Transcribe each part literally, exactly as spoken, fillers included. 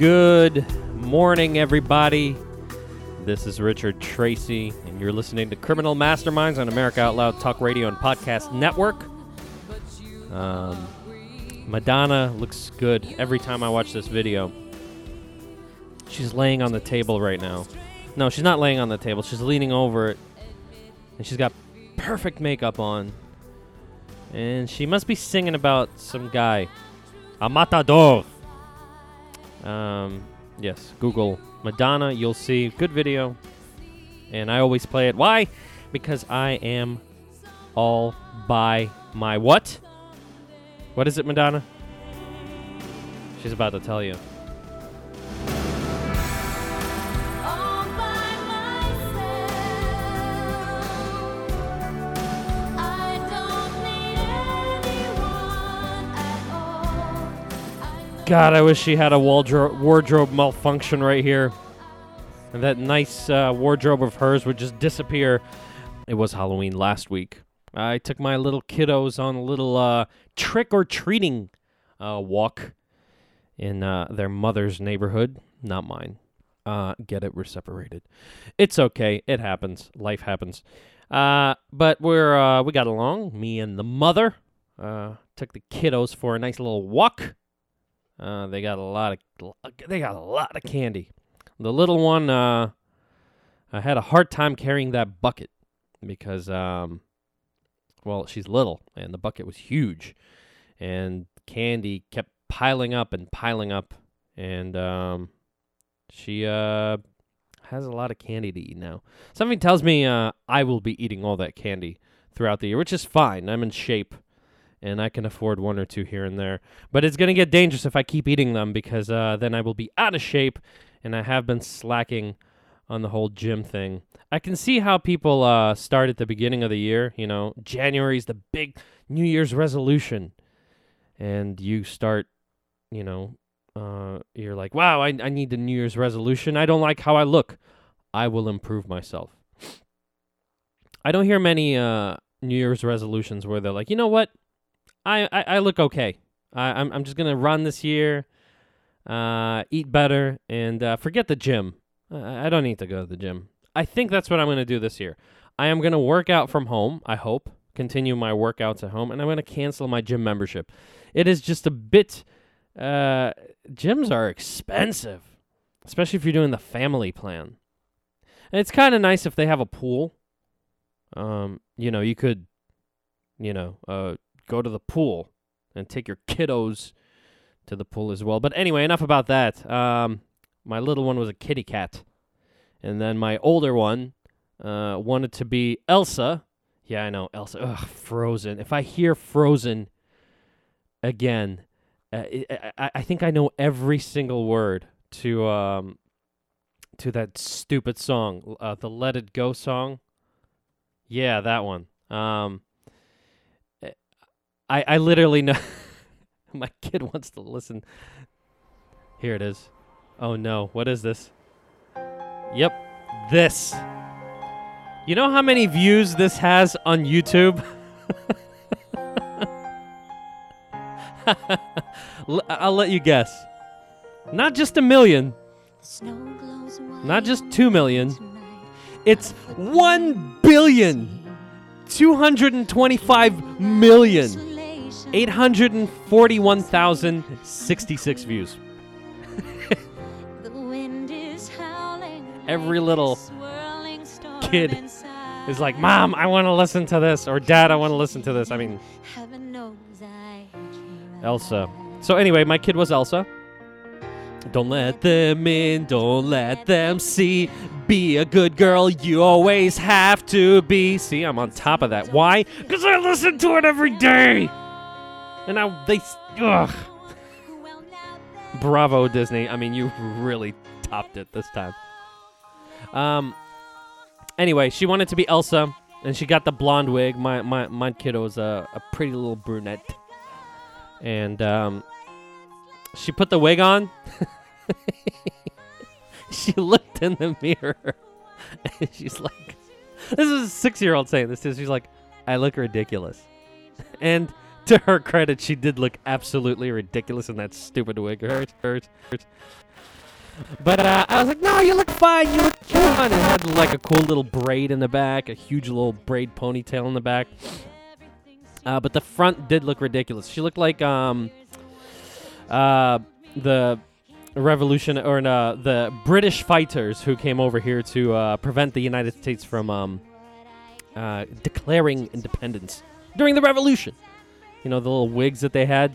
Good morning, everybody. This is Richard Tracy, and you're listening to Criminal Masterminds on America Out Loud Talk Radio and Podcast Network. Um, Madonna looks good every time I watch this video. She's laying on the table right now. No, she's not laying on the table. She's leaning over it, and she's got perfect makeup on. And she must be singing about some guy. A matador. Um, yes, Google Madonna. You'll see. Good video. And I always play it. Why? Because I am all by my what? What is it, Madonna? She's about to tell you. God, I wish she had a wardrobe, wardrobe malfunction right here. And that nice uh, wardrobe of hers would just disappear. It was Halloween last week. I took my little kiddos on a little uh, trick-or-treating uh, walk in uh, their mother's neighborhood. Not mine. Uh, get it? We're separated. It's okay. It happens. Life happens. Uh, but we're uh, we got along. Me and the mother uh, took the kiddos for a nice little walk. Uh, they got a lot of they got a lot of candy. The little one, uh, I had a hard time carrying that bucket because, um, well, she's little and the bucket was huge, and candy kept piling up and piling up, and um, she uh has a lot of candy to eat now. Something tells me uh I will be eating all that candy throughout the year, which is fine. I'm in shape. And I can afford one or two here and there. But it's going to get dangerous if I keep eating them because uh, then I will be out of shape, and I have been slacking on the whole gym thing. I can see how people uh, start at the beginning of the year. You know, January is the big New Year's resolution. And you start, you know, uh, you're like, wow, I, I need the New Year's resolution. I don't like how I look. I will improve myself. I don't hear many uh, New Year's resolutions where they're like, you know what? I, I, I look okay. I, I'm I'm just gonna run this year, uh, eat better, and uh, forget the gym. I, I don't need to go to the gym. I think that's what I'm gonna do this year. I am gonna work out from home. I hope continue my workouts at home, and I'm gonna cancel my gym membership. It is just a bit. Uh, gyms are expensive, especially if you're doing the family plan. And it's kind of nice if they have a pool. Um, you know, you could, you know, uh. go to the pool and take your kiddos to the pool as well. But anyway, enough about that. Um, my little one was a kitty cat. And then my older one uh, wanted to be Elsa. Yeah, I know, Elsa. Ugh, Frozen. If I hear Frozen again, uh, I, I think I know every single word to um, to that stupid song, uh, the Let It Go song. Yeah, that one. Um... I, I literally know. My kid wants to listen. Here it is. Oh no, what is this? Yep, this. You know how many views this has on YouTube? I'll let you guess. Not just a million. Not just two million. It's one billion. two hundred twenty-five million. eight hundred forty-one thousand sixty-six views. Every little kid is like, Mom, I want to listen to this. Or Dad, I want to listen to this. I mean, Elsa. So anyway, my kid was Elsa. Don't let them in, don't let them see. Be a good girl, you always have to be. See, I'm on top of that. Why? Because I listen to it every day. And now they... Ugh. Bravo, Disney. I mean, you really topped it this time. Um. Anyway, she wanted to be Elsa, and she got the blonde wig. My my, my kiddo's a, a pretty little brunette. And um, she put the wig on. She looked in the mirror, and she's like... This is a six-year-old saying this too. She's like, I look ridiculous. And To her credit, she did look absolutely ridiculous in that stupid wig. Hers, hers, hers. But uh, I was like, no, you look fine. You look cute. And it had like a cool little braid in the back, a huge little braid ponytail in the back. Uh, but the front did look ridiculous. She looked like um, uh, the revolution or uh, the British fighters who came over here to uh, prevent the United States from um, uh, declaring independence during the revolution. You know, the little wigs that they had.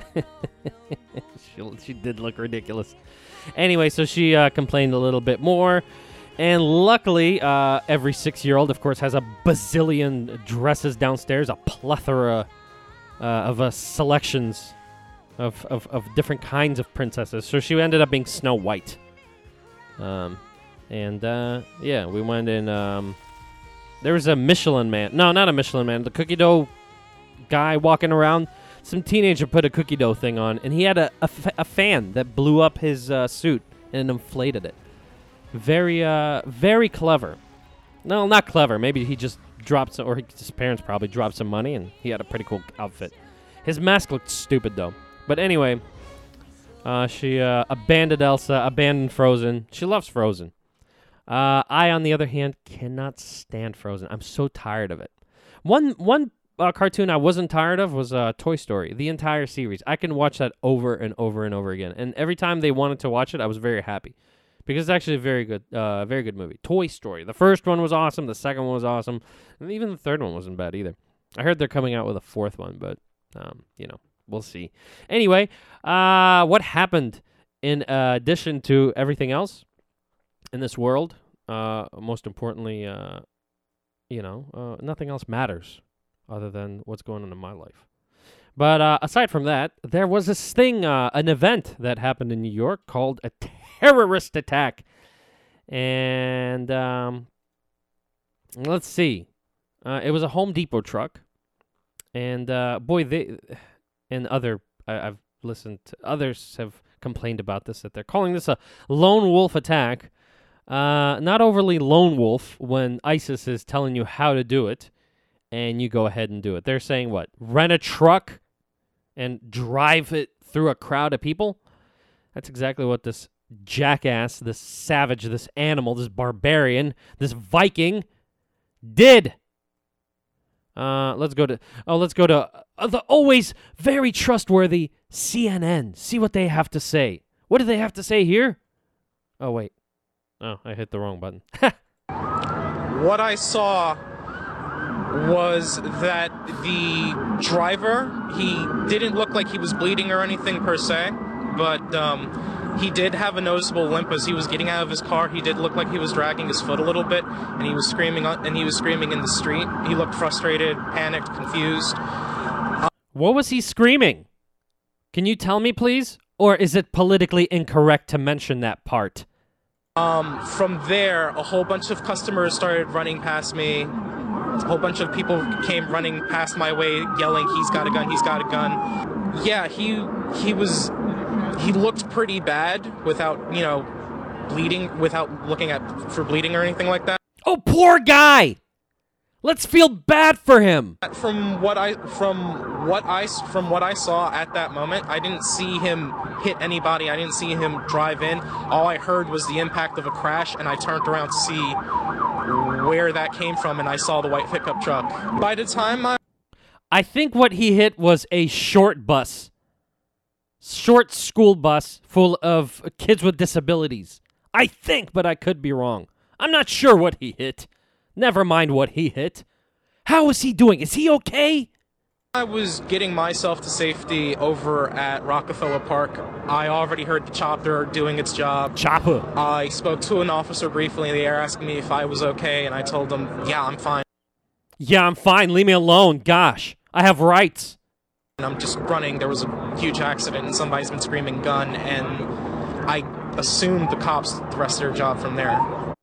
she, she did look ridiculous. Anyway, so she uh, complained a little bit more. And luckily, uh, every six-year-old, of course, has a bazillion dresses downstairs, a plethora uh, of uh, selections of, of, of different kinds of princesses. So she ended up being Snow White. Um, and, uh, yeah, we went in. Um, there was a Michelin Man. No, not a Michelin Man. The cookie dough guy walking around. Some teenager put a cookie dough thing on, and he had a, a, f- a fan that blew up his uh, suit and inflated it. Very, uh, very clever. No, not clever. Maybe he just dropped some, or he, his parents probably dropped some money, and he had a pretty cool outfit. His mask looked stupid, though. But anyway, uh, she uh, abandoned Elsa, abandoned Frozen. She loves Frozen. Uh, I, on the other hand, cannot stand Frozen. I'm so tired of it. One, one. Uh, cartoon I wasn't tired of was uh, Toy Story, the entire series. I can watch that over and over and over again. And every time they wanted to watch it, I was very happy. Because it's actually a very good, uh, very good movie. Toy Story. The first one was awesome. The second one was awesome. And even the third one wasn't bad either. I heard they're coming out with a fourth one, but, um, you know, we'll see. Anyway, uh, what happened in uh, addition to everything else in this world? Uh, most importantly, uh, you know, uh, nothing else matters other than what's going on in my life. But uh, aside from that, there was this thing, uh, an event that happened in New York called a terrorist attack. And um, let's see. Uh, it was a Home Depot truck. And uh, boy, they and other, I, I've listened to, others have complained about this, that they're calling this a lone wolf attack. Uh, not overly lone wolf when ISIS is telling you how to do it. And you go ahead and do it. They're saying what? Rent a truck and drive it through a crowd of people? That's exactly what this jackass, this savage, this animal, this barbarian, this Viking did. Uh, let's go to oh, let's go to uh, the always very trustworthy C N N. See what they have to say. What do they have to say here? Oh wait, oh I hit the wrong button. What I saw was that the driver, he didn't look like he was bleeding or anything per se, but um, he did have a noticeable limp as he was getting out of his car. He did look like he was dragging his foot a little bit, and he was screaming. And he was screaming in the street. He looked frustrated, panicked, confused. What was he screaming? Can you tell me, please? Or is it politically incorrect to mention that part? Um, from there, a whole bunch of customers started running past me. A whole bunch of people came running past my way, yelling, "He's got a gun! He's got a gun!" Yeah, he he was he looked pretty bad without you know bleeding, without looking at for bleeding or anything like that. Oh, poor guy! Let's feel bad for him. From what I from what I from what I saw at that moment, I didn't see him hit anybody. I didn't see him drive in. All I heard was the impact of a crash, and I turned around to see where that came from, and I saw the white pickup truck. By the time I... I think what he hit was a short bus. Short school bus full of kids with disabilities. I think, but I could be wrong. I'm not sure what he hit. Never mind what he hit. How is he doing? Is he okay? I was getting myself to safety over at Rockefeller Park. I already heard the chopper doing its job. Chopper. I spoke to an officer briefly. They were asking me if I was okay, and I told them, yeah, I'm fine. Yeah, I'm fine. Leave me alone. Gosh, I have rights. And I'm just running. There was a huge accident, and somebody's been screaming gun, and I assumed the cops did the rest of their job from there.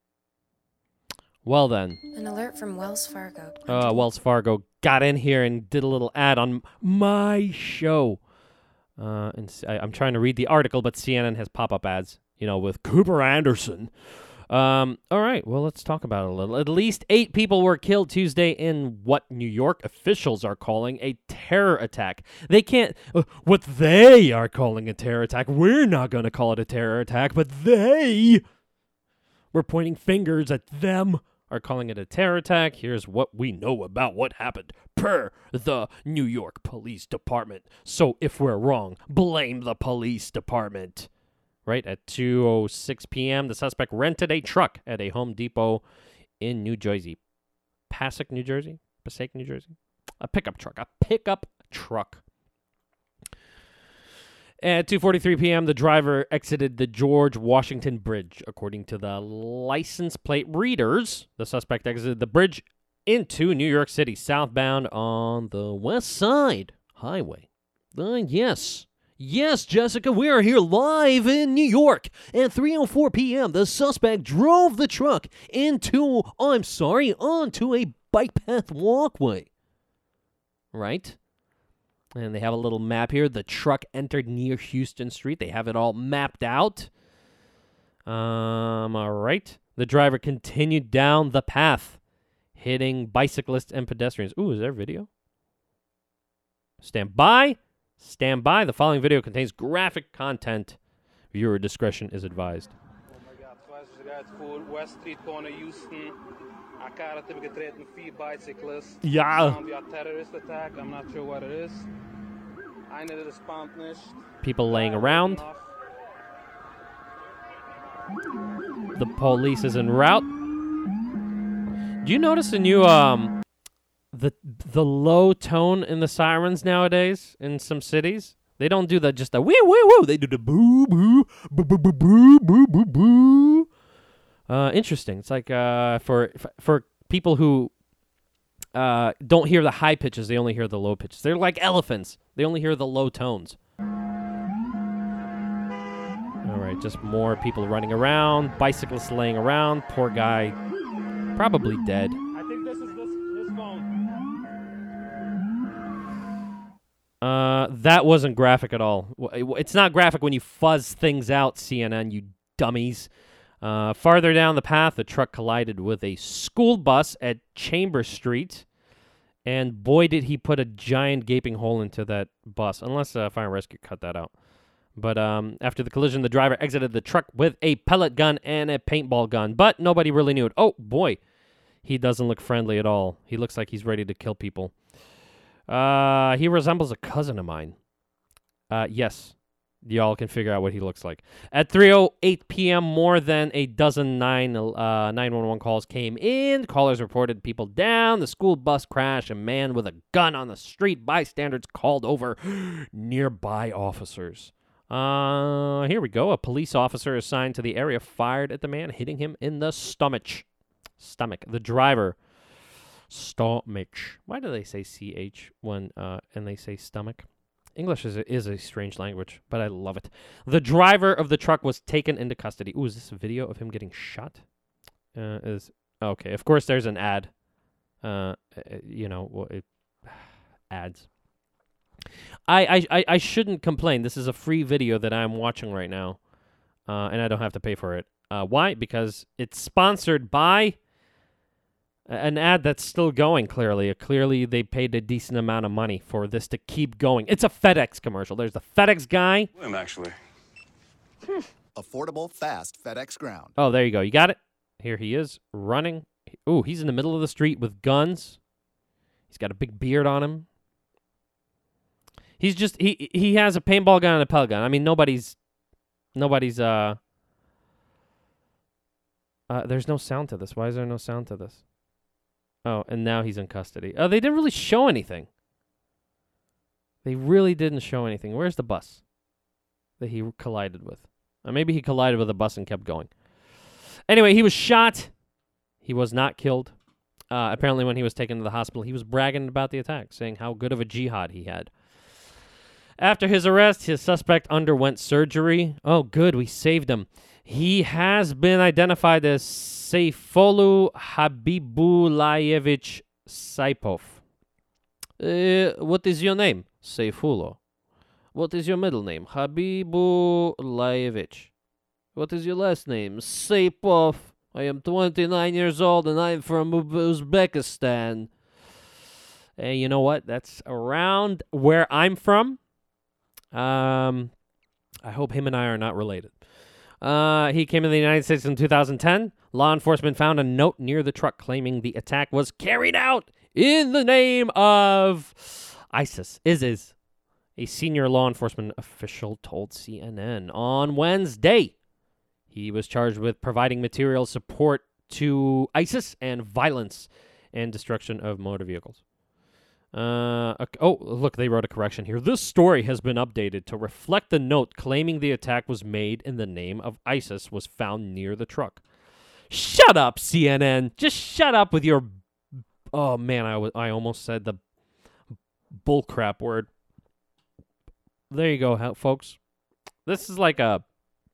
Well then. An alert from Wells Fargo. Uh, Wells Fargo got in here and did a little ad on my show. Uh, and I, I'm trying to read the article, but C N N has pop-up ads, you know, with Cooper Anderson. Um, all right, well, let's talk about it a little. At least eight people were killed Tuesday in what New York officials are calling a terror attack. They can't, uh, what they are calling a terror attack, we're not going to call it a terror attack, but they, we're pointing fingers at them, are calling it a terror attack. Here's what we know about what happened per the New York Police Department. So if we're wrong, blame the police department. Right at two oh six p.m., the suspect rented a truck at a Home Depot in New Jersey. Passaic, New Jersey? Passaic, New Jersey? A pickup truck. A pickup truck. At two forty-three p.m., the driver exited the George Washington Bridge. According to the license plate readers, the suspect exited the bridge into New York City, southbound on the West Side Highway. Uh, yes. Yes, Jessica, we are here live in New York. At three oh four p.m., the suspect drove the truck into, I'm sorry, onto a bike path walkway. Right? And they have a little map here. The truck entered near Houston Street. They have it all mapped out. Um, all right. The driver continued down the path, hitting bicyclists and pedestrians. Ooh, is there video? Stand by. Stand by. The following video contains graphic content. Viewer discretion is advised. Oh my God, twice is uit voor West Street, corner Houston. Elkaar hebben getreden, vier bicyclists. Ja. Found a terrorist attack. I'm not sure what it is. Einer responds nicht. People laying around. The police is en route. Do you notice a new um the the low tone in the sirens nowadays in some cities? They don't do the just the wee wee woo. They do the boo boo boo boo boo boo boo boo boo. Uh, interesting. It's like uh for for people who uh don't hear the high pitches, they only hear the low pitches. They're like elephants. They only hear the low tones. All right, just more people running around, bicyclists laying around. Poor guy, probably dead. I think this is this, this phone. Uh, that wasn't graphic at all. It's not graphic when you fuzz things out, C N N, you dummies. Uh, farther down the path, the truck collided with a school bus at Chambers Street, and boy, did he put a giant gaping hole into that bus, unless uh, Fire and Rescue cut that out. But um, after the collision, the driver exited the truck with a pellet gun and a paintball gun, but nobody really knew it. Oh, boy, he doesn't look friendly at all. He looks like he's ready to kill people. Uh, he resembles a cousin of mine. Uh, yes. Y'all can figure out what he looks like. At three oh eight p.m., more than a dozen nine, uh, nine one one calls came in. Callers reported people down, the school bus crash, a man with a gun on the street. Bystanders called over nearby officers. Uh, here we go. A police officer assigned to the area fired at the man, hitting him in the stomach. Stomach. The driver. Stomach. Why do they say C H when uh, and they say stomach? English is a, is a strange language, but I love it. The driver of the truck was taken into custody. Ooh, is this a video of him getting shot? Uh, is okay. Of course, there's an ad. Uh, you know, well, it, ads. I, I I shouldn't complain. This is a free video that I'm watching right now, uh, and I don't have to pay for it. Uh, why? Because it's sponsored by an ad that's still going, clearly. Clearly, they paid a decent amount of money for this to keep going. It's a FedEx commercial. There's the FedEx guy. Him, actually. Hmm. Affordable, fast FedEx Ground. Oh, there you go. You got it? Here he is, running. Ooh, he's in the middle of the street with guns. He's got a big beard on him. He's just, he he has a paintball gun and a pellet gun. I mean, nobody's, nobody's, uh, uh, there's no sound to this. Why is there no sound to this? Oh, and now he's in custody. Oh, they didn't really show anything. They really didn't show anything. Where's the bus that he collided with? Or maybe he collided with a bus and kept going. Anyway, he was shot. He was not killed. Uh, apparently, when he was taken to the hospital, he was bragging about the attack, saying how good of a jihad he had. After his arrest, his suspect underwent surgery. Oh, good. We saved him. He has been identified as Sayfullo Habibullaevich Saipov. Uh, what is your name? Sayfullo. What is your middle name? Habibullaevich. What is your last name? Saipov. I am twenty-nine years old and I'm from Uzbekistan. Hey, you know what? That's around where I'm from. Um, I hope him and I are not related. Uh, he came to the United States in two thousand ten. Law enforcement found a note near the truck claiming the attack was carried out in the name of ISIS. ISIS. A senior law enforcement official told C N N on Wednesday. He was charged with providing material support to ISIS and violence and destruction of motor vehicles. Uh, okay. Oh, look, they wrote a correction here. This story has been updated to reflect the note claiming the attack was made in the name of ISIS was found near the truck. Shut up, C N N. Just shut up with your... Oh, man, I, w- I almost said the bullcrap word. There you go, folks. This is like a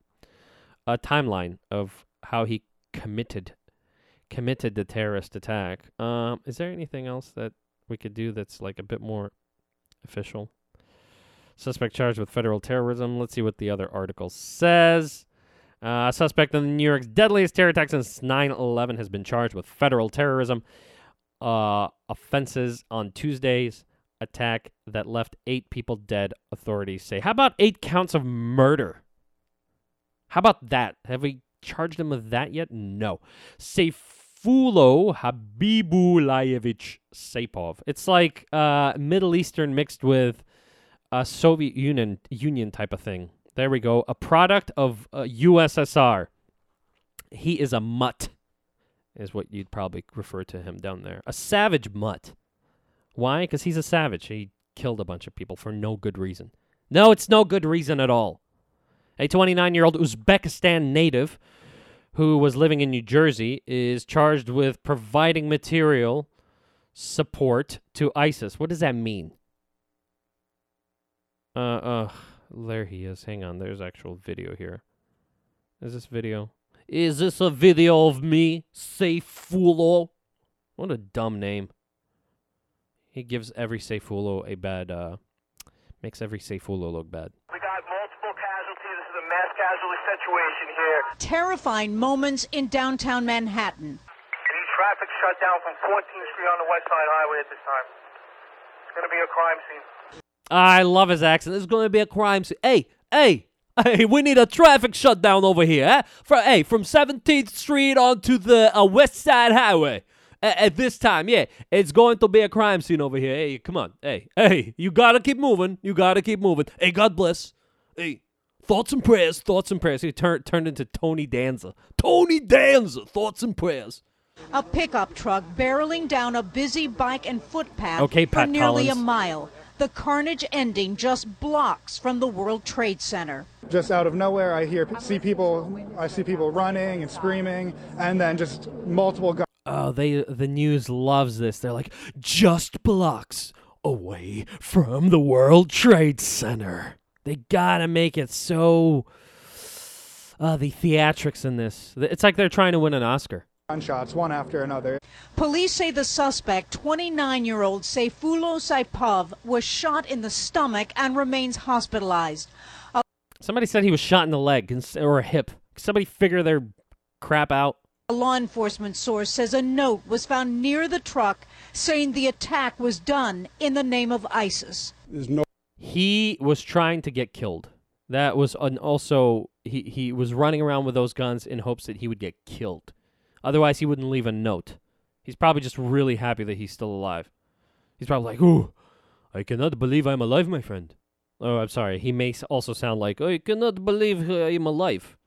a timeline of how he committed committed the terrorist attack. Um, is there anything else that we could do that's like a bit more official? Suspect charged with federal terrorism. Let's see what the other article says. Uh, suspect in New York's deadliest terror attack since nine eleven has been charged with federal terrorism uh, offenses on Tuesday's attack that left eight people dead, authorities say. How about eight counts of murder? How about that? Have we charged him with that yet? No. Seyfulo Habibulayevich Saipov. It's like uh, Middle Eastern mixed with a Soviet Union Union type of thing. There we go. A product of uh, U S S R. He is a mutt, is what you'd probably refer to him down there. A savage mutt. Why? Because he's a savage. He killed a bunch of people for no good reason. No, it's no good reason at all. A twenty-nine-year-old Uzbekistan native who was living in New Jersey is charged with providing material support to ISIS. What does that mean? Uh, uh, there he is. Hang on. There's actual video here. Is this video? Is this a video of me? Seyfulo? What a dumb name. He gives every Seyfulo a bad, uh, makes every Seyfulo look bad. We got multiple casualties. This is a mass casualty situation here. Terrifying moments in downtown Manhattan. Any traffic shut down from fourteenth Street on the West Side Highway at this time. It's going to be a crime scene. I love his accent. This is going to be a crime scene. Hey, hey, hey, we need a traffic shutdown over here. Eh? For, hey, from seventeenth Street onto the uh, West Side Highway. At this time, yeah, it's going to be a crime scene over here. Hey, come on. Hey, hey, you got to keep moving. You got to keep moving. Hey, God bless. Hey, thoughts and prayers, thoughts and prayers. He turned turned into Tony Danza. Tony Danza, thoughts and prayers. A pickup truck barreling down a busy bike and footpath okay, for Pat nearly Collins. a mile. The carnage ending just blocks from the World Trade Center. Just out of nowhere, I hear, see people, I see people running and screaming, and then just multiple guns. Oh, they the news loves this. They're like, just blocks away from the World Trade Center. They gotta make it so... Uh, the theatrics in this. It's like they're trying to win an Oscar. Gunshots, one after another. Police say the suspect, twenty-nine-year-old Seyfulo Saipov, was shot in the stomach and remains hospitalized. A Somebody said he was shot in the leg or a hip. Can somebody figure their crap out? A law enforcement source says a note was found near the truck saying the attack was done in the name of ISIS. There's no. He was trying to get killed. That was an also, he, he was running around with those guns in hopes that he would get killed. Otherwise, he wouldn't leave a note. He's probably just really happy that he's still alive. He's probably like, ooh, I cannot believe I'm alive, my friend. Oh, I'm sorry. He may also sound like, I cannot believe I'm alive.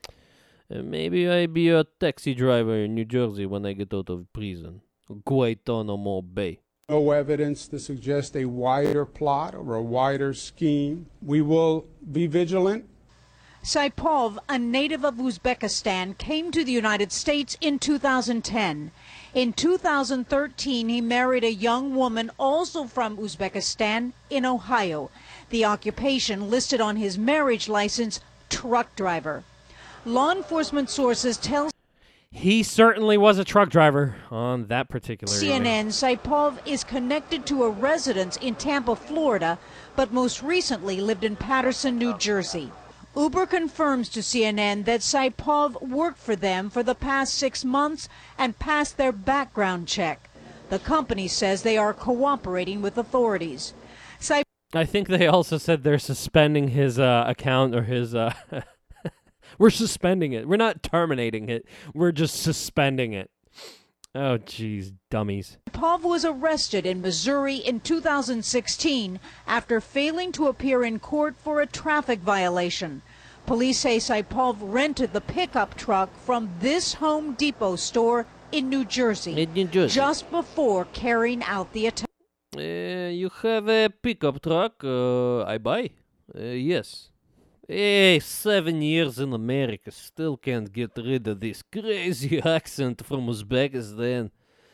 And maybe I'll be a taxi driver in New Jersey when I get out of prison. Guantanamo Bay. No evidence to suggest a wider plot or a wider scheme. We will be vigilant. Saipov, a native of Uzbekistan, came to the United States in two thousand ten. In two thousand thirteen, he married a young woman also from Uzbekistan in Ohio. The occupation listed on his marriage license, truck driver. Law enforcement sources tell He certainly was a truck driver on that particular C N N evening. Saipov is connected to a residence in Tampa, Florida, but most recently lived in Patterson, New Jersey. Uber confirms to C N N that Saipov worked for them for the past six months and passed their background check. The company says they are cooperating with authorities. Saipov I think they also said they're suspending his uh, account or his... Uh, we're suspending it. We're not terminating it. We're just suspending it. Oh, jeez, dummies. Saipov was arrested in Missouri in two thousand sixteen after failing to appear in court for a traffic violation. Police say Saipov rented the pickup truck from this Home Depot store in New Jersey, In New Jersey. just before carrying out the attack. Uh, you have a pickup truck uh, I buy? Uh, yes. Hey, seven years in America, still can't get rid of this crazy accent from Uzbekistan.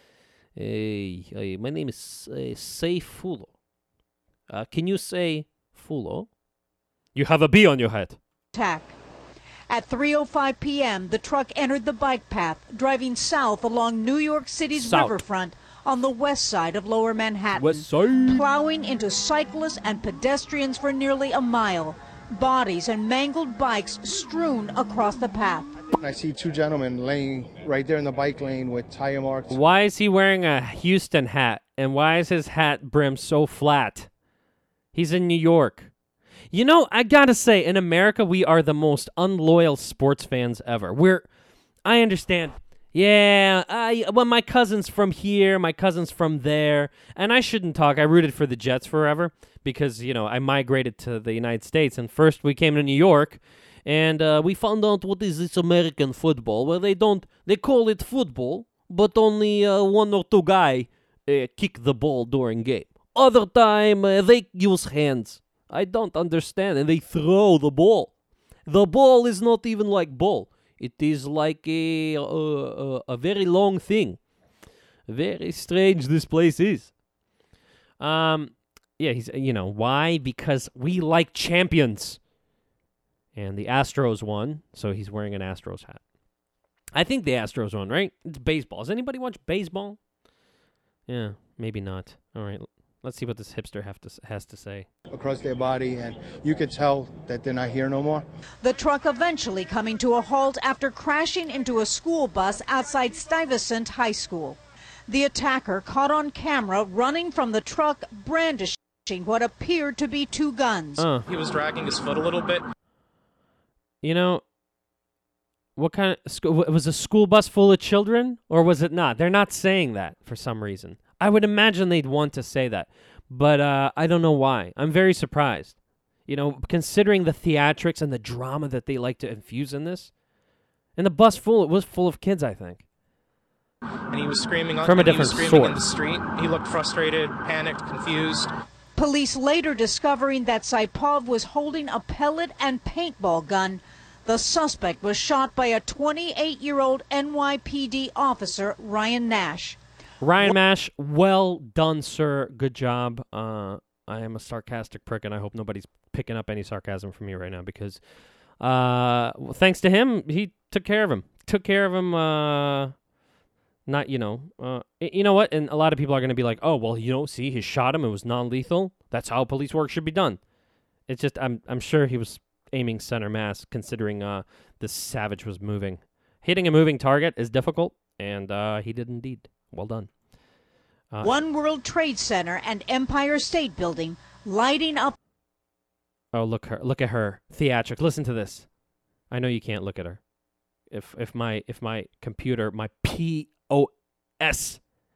Hey, hey my name is uh, Saifulo. Uh, can you say Fulo? You have a B on your head. attack. At three oh five p.m., the truck entered the bike path, driving south along New York City's South. riverfront on the west side of Lower Manhattan, West side. plowing into cyclists and pedestrians for nearly a mile. Bodies and mangled bikes strewn across the path. I see two gentlemen laying right there in the bike lane with tire marks. Why is he wearing a Houston hat? And why is his hat brim so flat? He's in New York. You know, I gotta say, in America, we are the most unloyal sports fans ever. We're, I understand. Yeah, I well, my cousin's from here, my cousin's from there, and I shouldn't talk. I rooted for the Jets forever because, you know, I migrated to the United States, and first we came to New York, and uh, we found out what is this American football. Well, they don't, they call it football, but only uh, one or two guy uh, kick the ball during game. Other time, uh, they use hands. I don't understand, and they throw the ball. The ball is not even like ball. It is like a, a, a, a very long thing. Very strange this place is. Um, yeah, he's, you know, why? Because we like champions. And the Astros won, so he's wearing an Astros hat. I think the Astros won, right? It's baseball. Does anybody watch baseball? Yeah, maybe not. All right, let's see what this hipster have to, has to say. Across their body, and you could tell that they're not here no more. The truck eventually coming to a halt after crashing into a school bus outside Stuyvesant High School. The attacker caught on camera running from the truck, brandishing what appeared to be two guns. Uh, He was dragging his foot a little bit. you know, what kind of school was a school bus full of children, or was it not? They're not saying that for some reason. I would imagine they'd want to say that, but uh, I don't know why. I'm very surprised. You know, considering the theatrics and the drama that they like to infuse in this. And the bus full, it was full of kids, I think. And he was screaming on From a and he was different screaming in the source. street. He looked frustrated, panicked, confused. Police later discovering that Saipov was holding a pellet and paintball gun. The suspect was shot by a twenty-eight-year-old N Y P D officer, Ryan Nash. Ryan Mash, well done, sir. Good job. Uh, I am a sarcastic prick, and I hope nobody's picking up any sarcasm from me right now because uh, well, thanks to him, he took care of him. Took care of him, uh, not, you know, uh, y- you know what? And a lot of people are going to be like, oh, well, you know, see, he shot him. It was non-lethal. That's how police work should be done. It's just, I'm, I'm sure he was aiming center mass considering uh, this savage was moving. Hitting a moving target is difficult, and uh, he did indeed. Well done. Uh, One World Trade Center and Empire State Building lighting up. Oh, look her! Look at her theatric. Listen to this. I know you can't look at her. If if my if my computer my P O S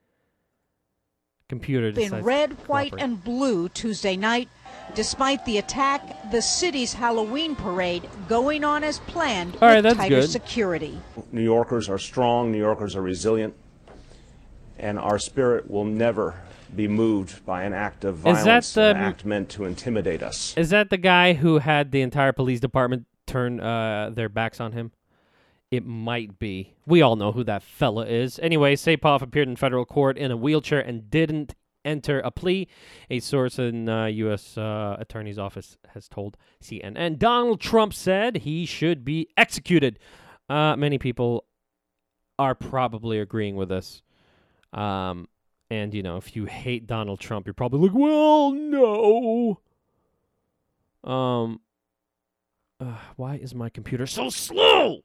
computer In decides red, to white, cooperate. and blue Tuesday night. Despite the attack, the city's Halloween parade going on as planned All right, with that's tighter good. security. New Yorkers are strong, New Yorkers are resilient, and our spirit will never be moved by an act of Is that violence, an the- act meant to intimidate us. Is that the guy who had the entire police department turn uh, their backs on him? It might be. We all know who that fella is. Anyway, Saipov appeared in federal court in a wheelchair and didn't enter a plea. A source in uh, U S Uh, Attorney's Office has told C N N. Donald Trump said he should be executed. Uh, many people are probably agreeing with this. Um, and, you know, if you hate Donald Trump, you're probably like, well, no. Um, Uh, why is my computer so slow?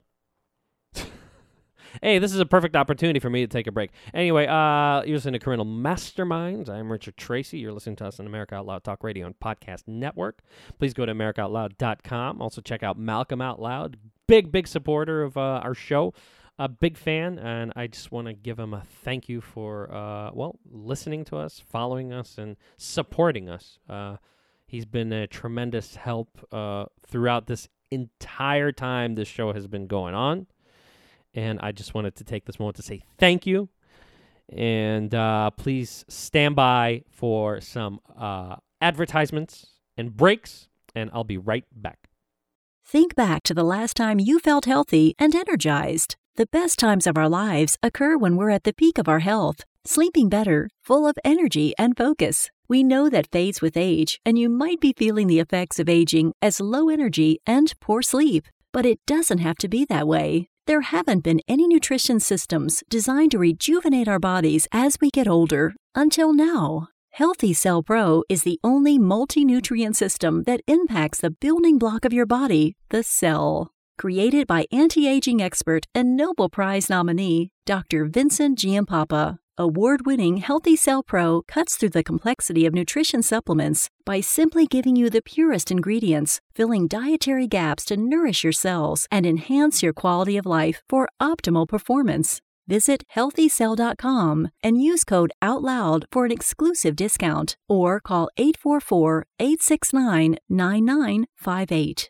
Hey, this is a perfect opportunity for me to take a break. Anyway, uh, you're listening to Criminal Masterminds. I'm Richard Tracy. You're listening to us on America Out Loud Talk Radio and Podcast Network. Please go to america out loud dot com. Also check out Malcolm Out Loud. Big, big supporter of uh, our show. A big fan, and I just want to give him a thank you for, uh, well, listening to us, following us, and supporting us. Uh, he's been a tremendous help uh, throughout this entire time this show has been going on. And I just wanted to take this moment to say thank you. And uh, please stand by for some uh, advertisements and breaks, and I'll be right back. Think back to the last time you felt healthy and energized. The best times of our lives occur when we're at the peak of our health, sleeping better, full of energy and focus. We know that fades with age, and you might be feeling the effects of aging as low energy and poor sleep. But it doesn't have to be that way. There haven't been any nutrition systems designed to rejuvenate our bodies as we get older until now. Healthy Cell Pro is the only multi-nutrient system that impacts the building block of your body, the cell. Created by anti-aging expert and Nobel Prize nominee, Doctor Vincent Giampapa, award-winning Healthy Cell Pro cuts through the complexity of nutrition supplements by simply giving you the purest ingredients, filling dietary gaps to nourish your cells and enhance your quality of life for optimal performance. Visit healthy cell dot com and use code OUTLOUD for an exclusive discount, or call eight four four, eight six nine, nine nine five eight.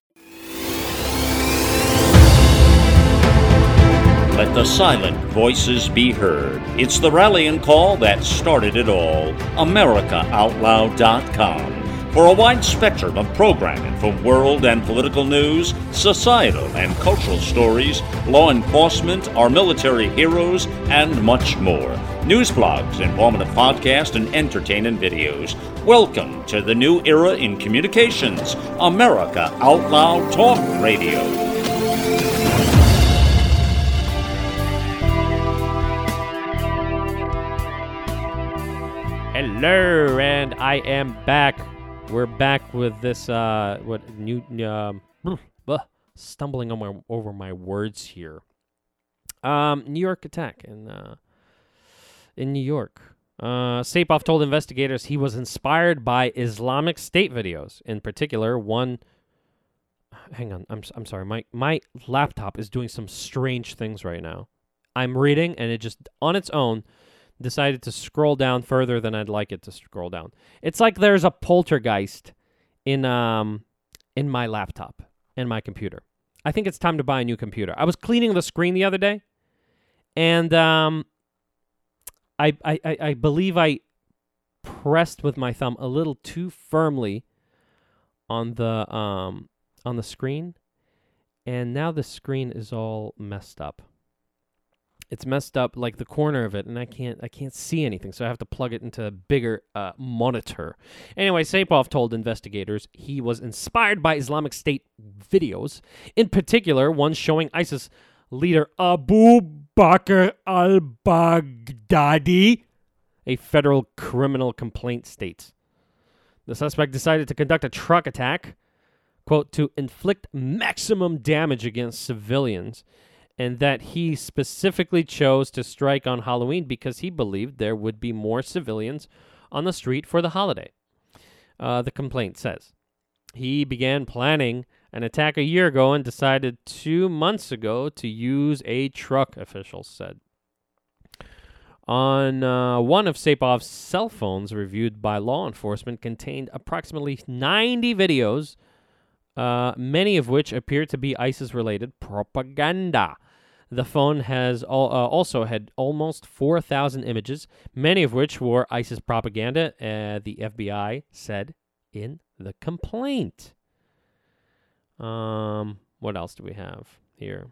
Let the silent voices be heard. It's the rallying call that started it all. america out loud dot com. For a wide spectrum of programming from world and political news, societal and cultural stories, law enforcement, our military heroes, and much more. News blogs, informative podcasts, and entertaining videos. Welcome to the new era in communications. America Out Loud Talk Radio. Hello, and I am back. We're back with this, uh, what, new, um, uh, stumbling on my, over my words here. Um, New York attack in, uh, in New York. Uh, Saipov told investigators he was inspired by Islamic State videos. In particular, one, hang on, I'm, I'm sorry, my, my laptop is doing some strange things right now. I'm reading, and it just, on its own, decided to scroll down further than I'd like it to scroll down. It's like there's a poltergeist in um in my laptop and my computer. I think it's time to buy a new computer. I was cleaning the screen the other day, and um I I, I, I believe I pressed with my thumb a little too firmly on the um on the screen, and now the screen is all messed up. It's messed up, like the corner of it, and I can't I can't see anything, so I have to plug it into a bigger uh, monitor. Anyway, Saipov told investigators he was inspired by Islamic State videos, in particular one showing ISIS leader Abu Bakr al-Baghdadi, a federal criminal complaint states. The suspect decided to conduct a truck attack, quote, to inflict maximum damage against civilians, and that he specifically chose to strike on Halloween because he believed there would be more civilians on the street for the holiday. Uh, the complaint says he began planning an attack a year ago and decided two months ago to use a truck, officials said. On uh, one of Saipov's cell phones reviewed by law enforcement contained approximately ninety videos, uh, many of which appear to be ISIS-related propaganda. The phone has al- uh, also had almost four thousand images, many of which were ISIS propaganda, uh, the F B I said in the complaint. Um, what else do we have here?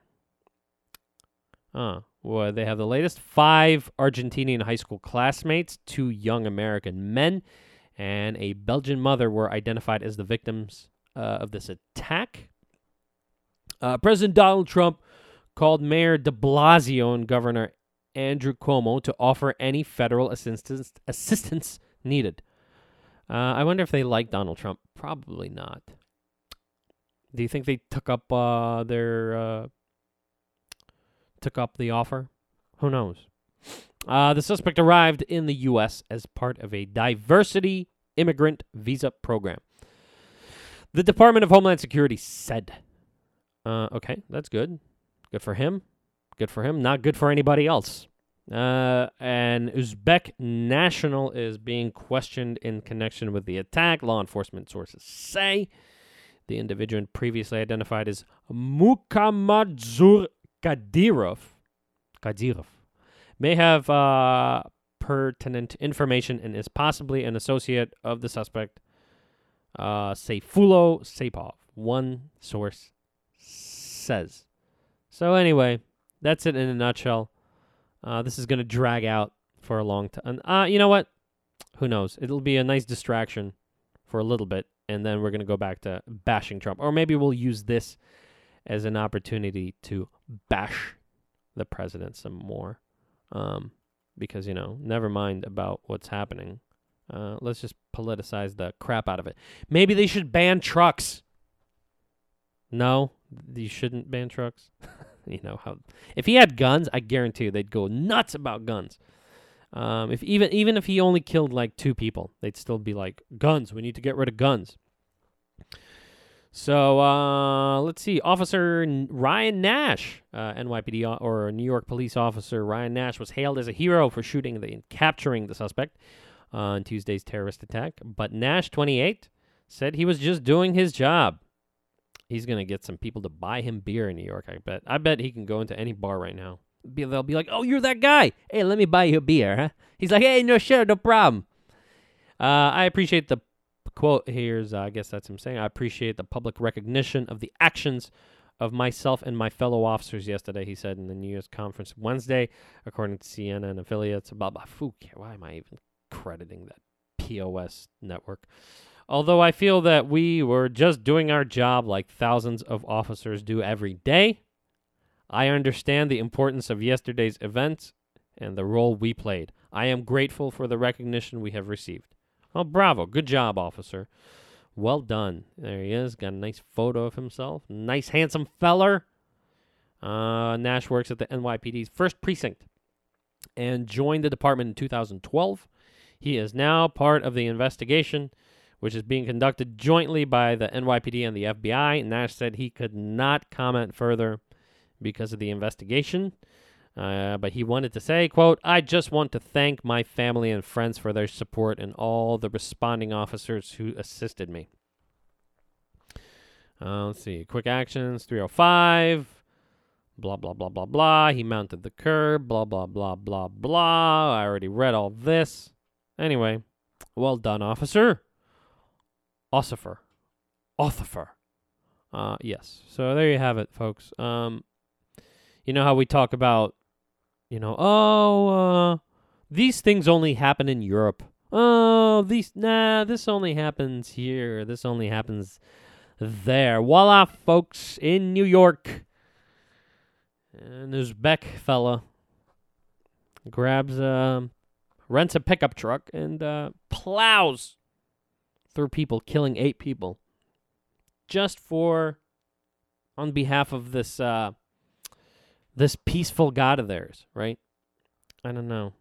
Uh, well, they have the latest. Five Argentinian high school classmates, two young American men, and a Belgian mother were identified as the victims uh, of this attack. Uh, President Donald Trump called Mayor de Blasio and Governor Andrew Cuomo to offer any federal assistance assistance needed. Uh, I wonder if they like Donald Trump. Probably not. Do you think they took up uh, their uh, took up the offer? Who knows? Uh, the suspect arrived in the U S as part of a diversity immigrant visa program. The Department of Homeland Security said. Uh, okay, that's good. Good for him. Good for him. Not good for anybody else. Uh, an Uzbek national is being questioned in connection with the attack, law enforcement sources say. The individual previously identified as Mukhamadzur Kadyrov, Kadyrov may have uh, pertinent information and is possibly an associate of the suspect, uh, Sayfullo Saipov, one source says. So anyway, that's it in a nutshell. Uh, this is going to drag out for a long time. Uh, you know what? Who knows? It'll be a nice distraction for a little bit, and then we're going to go back to bashing Trump. Or maybe we'll use this as an opportunity to bash the president some more. Um, because, you know, never mind about what's happening. Uh, let's just politicize the crap out of it. Maybe they should ban trucks. No, you shouldn't ban trucks. You know how if he had guns, I guarantee you they'd go nuts about guns. Um, if even even if he only killed like two people, they'd still be like, guns. We need to get rid of guns. So uh, let's see. Officer Ryan Nash, uh, N Y P D or New York police officer Ryan Nash, was hailed as a hero for shooting the, and capturing the suspect uh, on Tuesday's terrorist attack. But Nash, twenty-eight, said he was just doing his job. He's going to get some people to buy him beer in New York, I bet. I bet he can go into any bar right now. Be, they'll be like, oh, you're that guy. Hey, let me buy you a beer, huh? He's like, hey, no, sure, no problem. Uh, I appreciate the quote. Here's, uh, I guess that's him saying, I appreciate the public recognition of the actions of myself and my fellow officers yesterday, he said in the news conference Wednesday, according to C N N affiliates. Blah, blah, blah. Why am I even crediting that P O S network? Although I feel that we were just doing our job like thousands of officers do every day, I understand the importance of yesterday's events and the role we played. I am grateful for the recognition we have received. Oh, bravo. Good job, officer. Well done. There he is. Got a nice photo of himself. Nice, handsome feller. Uh, Nash works at the N Y P D's first precinct and joined the department in two thousand twelve. He is now part of the investigation, which is being conducted jointly by the N Y P D and the F B I. Nash said he could not comment further because of the investigation. Uh, but he wanted to say, quote, I just want to thank my family and friends for their support and all the responding officers who assisted me. Uh, let's see. Quick actions, three oh five. Blah, blah, blah, blah, blah. He mounted the curb. Blah, blah, blah, blah, blah. I already read all this. Anyway, well done, officer. Ossifer. Ossifer. Uh, yes. So there you have it, folks. Um, you know how we talk about, you know, oh, uh, these things only happen in Europe. Oh, these, nah, this only happens here. This only happens there. Voila, folks, in New York. An Uzbek fella grabs, uh, rents a pickup truck and uh, plows through people, killing eight people. Just for, on behalf of this, uh, this peaceful God of theirs, right? I don't know.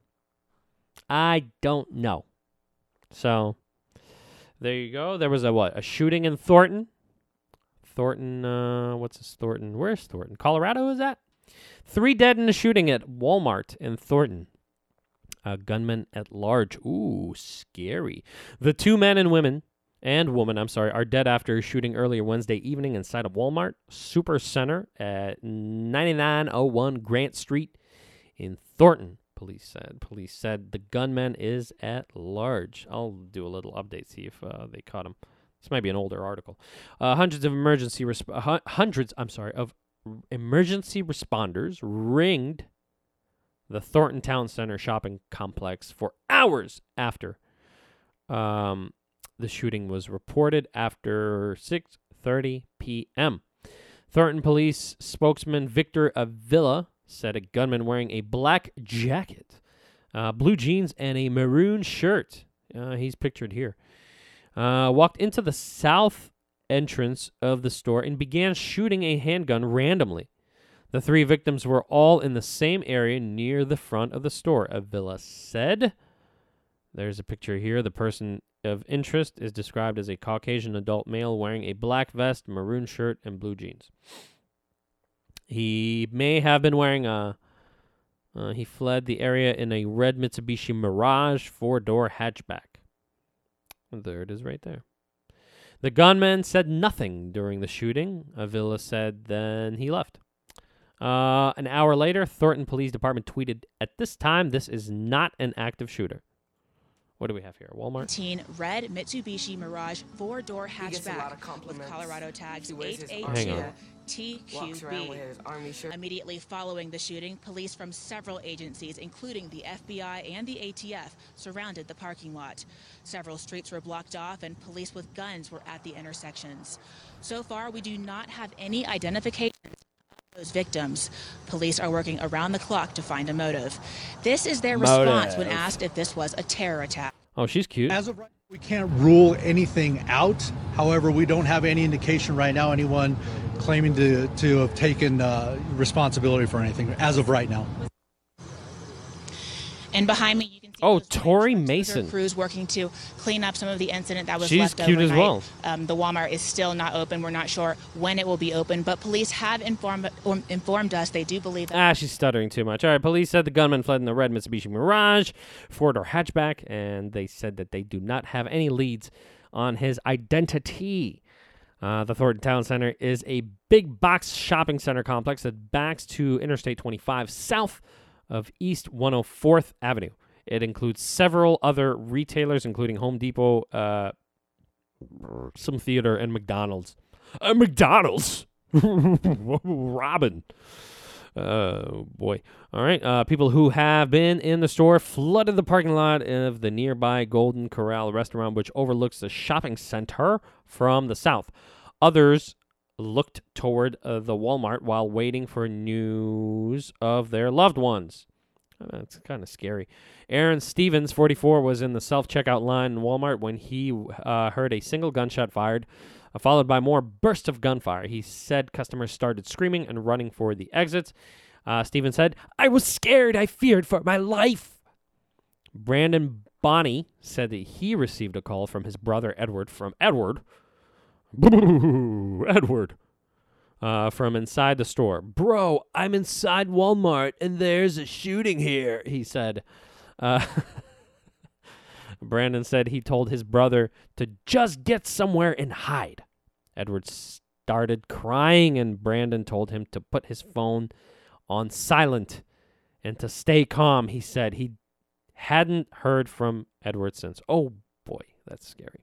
I don't know. So, there you go. There was a, what, a shooting in Thornton? Thornton, uh, what's this Thornton? Where's Thornton? Colorado, is that? Three dead in a shooting at Walmart in Thornton. A gunman at large. Ooh, scary. The two men and women, and woman, I'm sorry, are dead after a shooting earlier Wednesday evening inside a Walmart Super Center at ninety-nine oh one Grant Street in Thornton, police said. Police said the gunman is at large. I'll do a little update, see if uh, they caught him. This might be an older article. Uh, hundreds of emergency, resp- uh, hundreds, I'm sorry, of emergency responders ringed the Thornton Town Center shopping complex for hours after um, the shooting was reported after six thirty p.m. Thornton police spokesman Victor Avila said a gunman wearing a black jacket, uh, blue jeans, and a maroon shirt, uh, he's pictured here, uh, walked into the South entrance of the store and began shooting a handgun randomly. The three victims were all in the same area near the front of the store, Avila said. There's a picture here. The person of interest is described as a Caucasian adult male wearing a black vest, maroon shirt, and blue jeans. He may have been wearing a... Uh, he fled the area in a red Mitsubishi Mirage four-door hatchback. There it is right there. The gunman said nothing during the shooting. Avila said then he left. Uh, an hour later, Thornton Police Department tweeted, "At this time, this is not an active shooter." What do we have here? Walmart? Red Mitsubishi Mirage four-door hatchback with Colorado tags eight A two T Q B. Immediately following the shooting, police from several agencies, including the F B I and the A T F, surrounded the parking lot. Several streets were blocked off and police with guns were at the intersections. So far, we do not have any identification those victims. Police are working around the clock to find a motive. This is their Motive. response when asked if this was a terror attack. Oh, she's cute. As of right now, we can't rule anything out. However, we don't have any indication right now anyone claiming to, to have taken uh, responsibility for anything as of right now. And behind me, you can see oh, Tori Mason. crews working to clean up some of the incident that was She's left cute overnight. as well. Um, the Walmart is still not open. We're not sure when it will be open, but police have informed um, informed us they do believe that. Ah, she's stuttering too much. All right, police said the gunman fled in the red Mitsubishi Mirage, four-door hatchback, and they said that they do not have any leads on his identity. Uh, the Thornton Town Center is a big box shopping center complex that backs to Interstate twenty-five south of East one hundred fourth Avenue. It includes several other retailers, including Home Depot, uh, some theater, and McDonald's. Uh, McDonald's? Robin. Oh, boy. All right. Uh, people who have been in the store flooded the parking lot of the nearby Golden Corral restaurant, which overlooks the shopping center from the south. Others looked toward uh, the Walmart while waiting for news of their loved ones. Uh, it's kind of scary. Aaron Stevens, forty-four, was in the self-checkout line in Walmart when he uh, heard a single gunshot fired, uh, followed by more bursts of gunfire. He said customers started screaming and running for the exits. Uh, Stevens said, "I was scared. I feared for my life." Brandon Bonney said that he received a call from his brother Edward from Edward. Edward. Uh, from inside the store. "Bro, I'm inside Walmart, and there's a shooting here," he said. Uh, Brandon said he told his brother to just get somewhere and hide. Edward started crying, and Brandon told him to put his phone on silent and to stay calm. He said he hadn't heard from Edward since. Oh, boy, that's scary.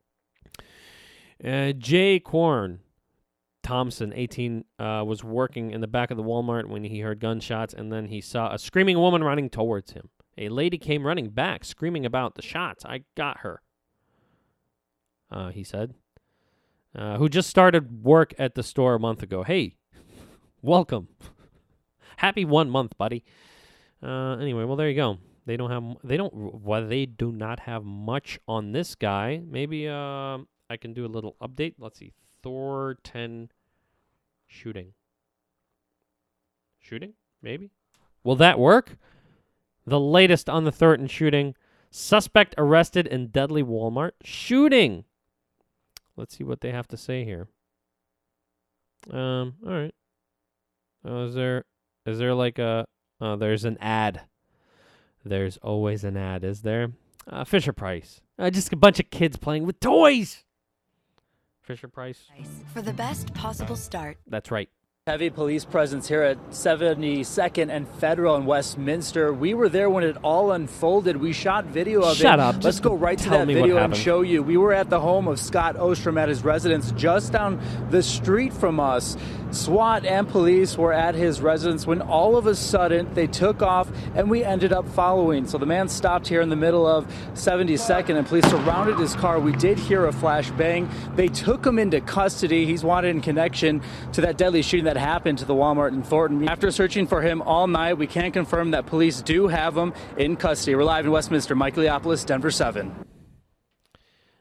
Uh, Jay Korn Thompson, eighteen, uh, was working in the back of the Walmart when he heard gunshots, and then he saw a screaming woman running towards him. A lady came running back, screaming about the shots. "I got her," uh, he said, uh, who just started work at the store a month ago. "Hey, welcome. Happy one month, buddy." Uh, anyway, well, there you go. They don't have, they don't, well, they do not have much on this guy. Maybe uh, I can do a little update. Let's see. Thornton shooting. Shooting? Maybe? Will that work? The latest on the Thornton shooting. Suspect arrested in deadly Walmart shooting. Let's see what they have to say here. Um, all right. Oh, is there, is there like a, oh, there's an ad. There's always an ad, is there? Uh, Fisher Price. Uh, just a bunch of kids playing with toys. Fisher Price. For the best possible start. That's right. Heavy police presence here at seventy-second and Federal in Westminster. We were there when it all unfolded. We shot video of it. Shut up. Let's Just go right to tell that me what video and happened. show you. We were at the home of Scott Ostrom at his residence just down the street from us. SWAT and police were at his residence when all of a sudden they took off and we ended up following. So the man stopped here in the middle of seventy-second and police surrounded his car. We did hear a flash bang. They took him into custody. He's wanted in connection to that deadly shooting that happened to the Walmart in Thornton. After searching for him all night, we can confirm that police do have him in custody. We're live in Westminster. Mike Leopolis, Denver seven.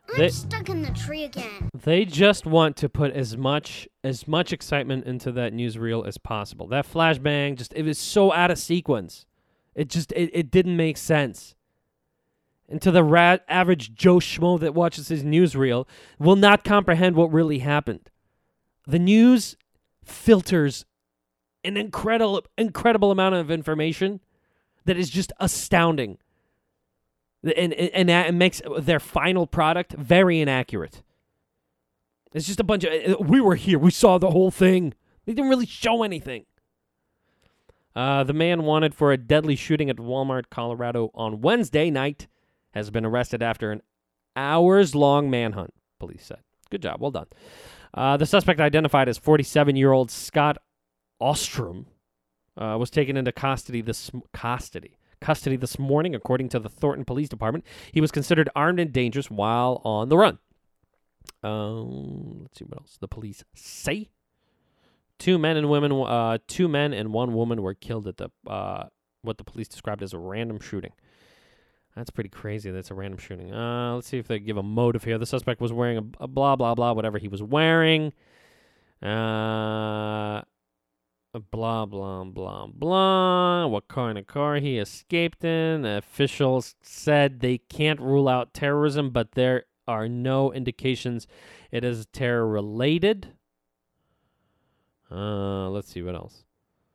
I'm They- stuck in the tree again. They just want to put as much as much excitement into that newsreel as possible. That flashbang, just it was so out of sequence. It just it, it didn't make sense. And to the ra- average Joe Schmo that watches his newsreel will not comprehend what really happened. The news filters an incredible incredible amount of information that is just astounding. And, and, and that makes their final product very inaccurate. It's just a bunch of, we were here, we saw the whole thing. They didn't really show anything. Uh, the man wanted for a deadly shooting at Walmart, Colorado on Wednesday night has been arrested after an hours-long manhunt, police said. Good job, well done. Uh, the suspect, identified as forty-seven-year-old Scott Ostrom, uh, was taken into custody this custody. Custody this morning, according to the Thornton Police Department. He was considered armed and dangerous while on the run. Um, let's see what else the police say. Two men and women, uh, two men and one woman were killed at the uh, what the police described as a random shooting. That's pretty crazy. That's a random shooting. Uh, let's see if they give a motive here. The suspect was wearing a, a blah blah blah, whatever he was wearing. Uh. Blah, blah, blah, blah. What kind of car he escaped in. Officials said they can't rule out terrorism, but there are no indications it is terror-related. Uh, let's see what else.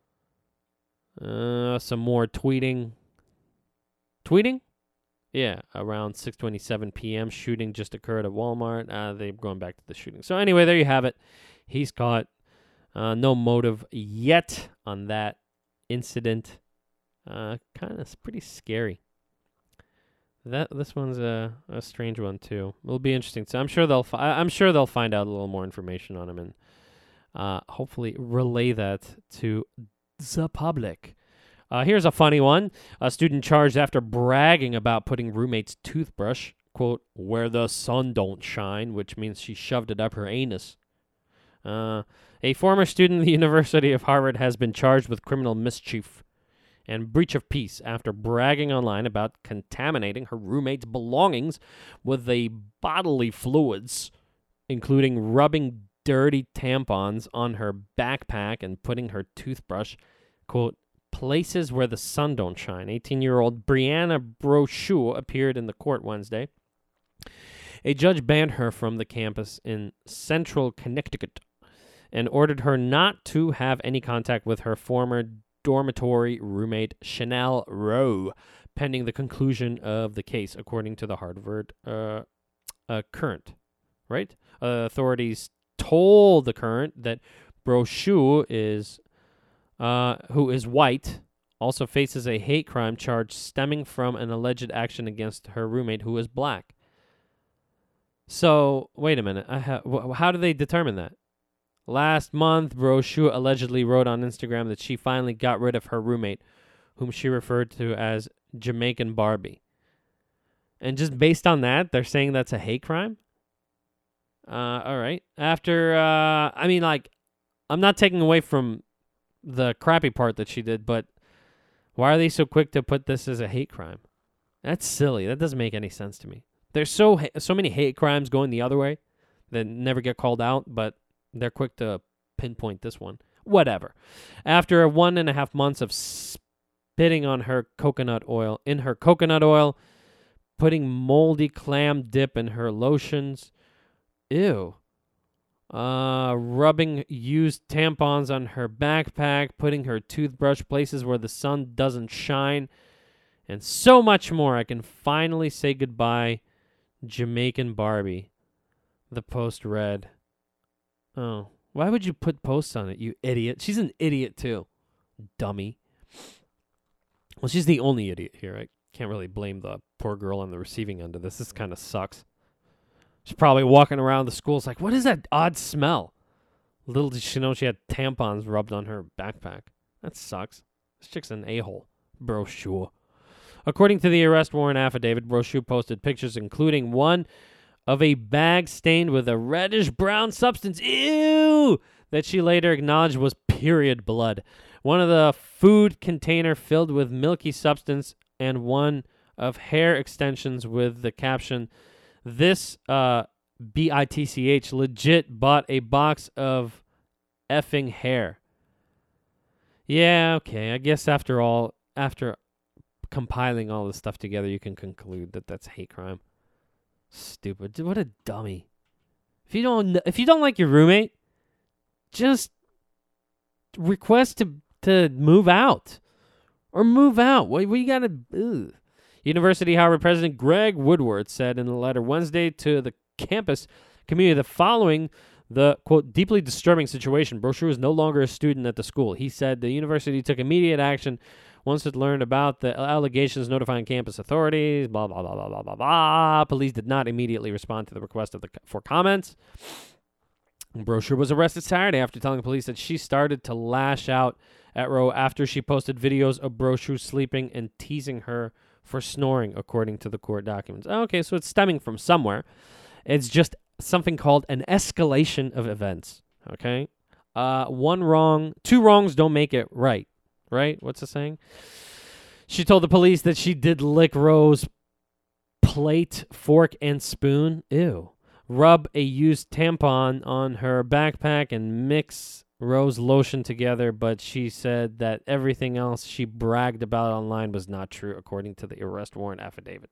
Uh, some more tweeting. Tweeting? Yeah, around six twenty-seven p.m. Shooting just occurred at Walmart. Uh, they're going back to the shooting. So anyway, there you have it. He's caught. Uh, no motive yet on that incident. Uh, kind of pretty scary. That this one's a, a strange one too. It'll be interesting. So I'm sure they'll fi- I'm sure they'll find out a little more information on him and uh, hopefully relay that to the public. Uh, here's a funny one. A student charged after bragging about putting roommate's toothbrush, quote, where the sun don't shine, which means she shoved it up her anus. Uh, a former student at the University of Harvard has been charged with criminal mischief and breach of peace after bragging online about contaminating her roommate's belongings with the bodily fluids, including rubbing dirty tampons on her backpack and putting her toothbrush, quote, places where the sun don't shine. eighteen-year-old Brianna Brochu appeared in the court Wednesday. A judge banned her from the campus in central Connecticut and ordered her not to have any contact with her former dormitory roommate, Chanel Rowe, pending the conclusion of the case, according to the Harvard uh, uh, Current. Right? Uh, authorities told the Current that Brochu is, uh, who is white, also faces a hate crime charge stemming from an alleged action against her roommate, who is black. So, wait a minute. I ha- wh- how do they determine that? Last month, Brochu allegedly wrote on Instagram that she finally got rid of her roommate, whom she referred to as Jamaican Barbie. And just based on that, they're saying that's a hate crime? Uh, all right. After, uh, I mean, like, I'm not taking away from the crappy part that she did, but why are they so quick to put this as a hate crime? That's silly. That doesn't make any sense to me. There's so so many hate crimes going the other way that never get called out, but they're quick to pinpoint this one. Whatever. After one and a half months of spitting on her coconut oil, in her coconut oil, putting moldy clam dip in her lotions, ew. Uh, rubbing used tampons on her backpack, putting her toothbrush places where the sun doesn't shine, and so much more. I can finally say goodbye, Jamaican Barbie. The post read. Oh, why would you put posts on it, you idiot? She's an idiot, too. Dummy. Well, she's the only idiot here. I can't really blame the poor girl on the receiving end of this. This kind of sucks. She's probably walking around the school. It's like, what is that odd smell? Little did she know she had tampons rubbed on her backpack. That sucks. This chick's an a-hole. Brochu. According to the arrest warrant affidavit, Brochu posted pictures, including one of a bag stained with a reddish-brown substance, ew, that she later acknowledged was period blood. One of the food container filled with milky substance, and one of hair extensions with the caption, This uh, B I T C H legit bought a box of effing hair. Yeah, okay. I guess after all, after compiling all this stuff together, you can conclude that that's hate crime. Stupid. Dude, what a dummy. If you don't, if you don't like your roommate, just request to to move out or move out. What, what you gotta? Ugh. University of Howard President Greg Woodward said in a letter Wednesday to the campus community the following: the, quote, deeply disturbing situation. Brochu is no longer a student at the school. He said the university took immediate action once it learned about the allegations, notifying campus authorities, blah, blah, blah, blah, blah, blah, blah. Police did not immediately respond to the request of the for comments. Brochu was arrested Saturday after telling police that she started to lash out at Rowe after she posted videos of Brochu sleeping and teasing her for snoring, according to the court documents. Okay, so it's stemming from somewhere. It's just something called an escalation of events, okay? Uh, one wrong, two wrongs don't make it right, right? What's the saying? She told the police that she did lick Rowe's plate, fork, and spoon. Ew. Rub a used tampon on her backpack and mix Rowe's lotion together, but she said that everything else she bragged about online was not true, according to the arrest warrant affidavit.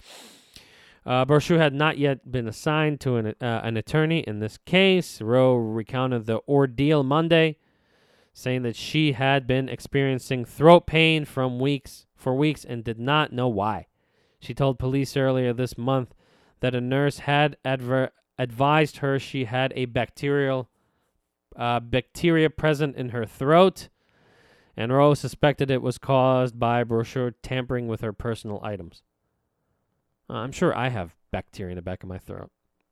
Uh, Brochu had not yet been assigned to an, uh, an attorney in this case. Rowe recounted the ordeal Monday, saying that she had been experiencing throat pain from weeks for weeks and did not know why. She told police earlier this month that a nurse had adver- advised her she had a bacterial uh, bacteria present in her throat, and Rowe suspected it was caused by Brochu tampering with her personal items. Uh, I'm sure I have bacteria in the back of my throat.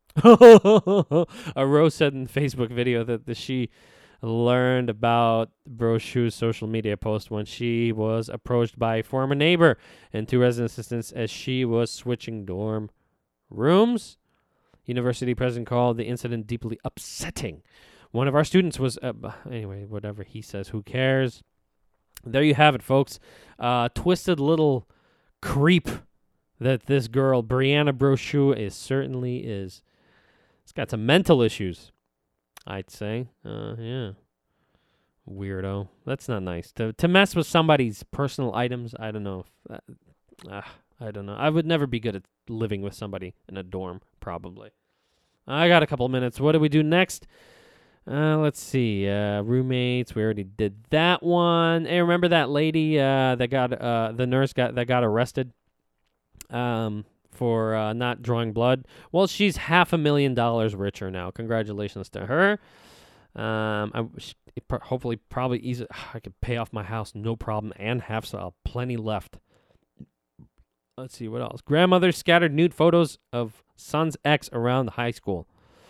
A Rowe said in a Facebook video that the, she learned about Brochu's social media post when she was approached by a former neighbor and two resident assistants as she was switching dorm rooms. University president called the incident deeply upsetting. One of our students was, uh, anyway, whatever he says, who cares? There you have it, folks. Uh, twisted little creep that this girl, Brianna Brochu, is certainly is. It's got some mental issues, I'd say. Uh, yeah. Weirdo. That's not nice. To to mess with somebody's personal items, I don't know. If, uh, uh, I don't know. I would never be good at living with somebody in a dorm, probably. I got a couple minutes. What do we do next? Uh, let's see. Uh, roommates. We already did that one. Hey, remember that lady uh, that got uh, the nurse got that got arrested um, for uh, not drawing blood? Well, she's half a million dollars richer now. Congratulations to her. Um, I it pro- hopefully probably easy. I could pay off my house no problem and have so plenty left. Let's see what else. Grandmother scattered nude photos of son's ex around the high school.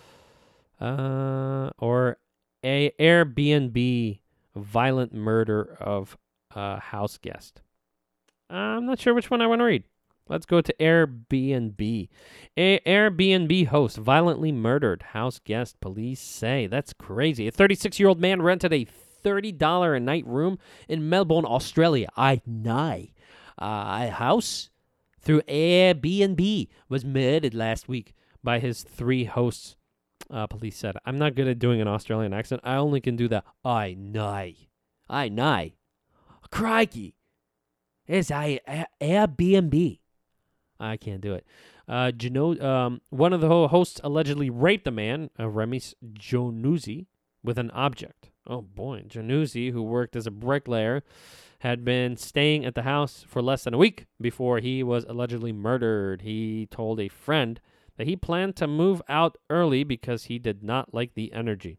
Uh, or a Airbnb violent murder of a house guest. Uh, I'm not sure which one I want to read. Let's go to Airbnb. A Airbnb host violently murdered house guest, police say. That's crazy. A thirty-six-year-old man rented a thirty dollars a night room in Melbourne, Australia. I know. Uh, a house through Airbnb was murdered last week by his three hosts. Uh, police said, I'm not good at doing an Australian accent. I only can do the I know. I know. Crikey. It's a, a Airbnb. I can't do it. Uh, Geno- um, one of the hosts allegedly raped a man, uh, Remis Jonuzzi, with an object. Oh, boy. Jonuzzi, who worked as a bricklayer, had been staying at the house for less than a week before he was allegedly murdered. He told a friend that he planned to move out early because he did not like the energy.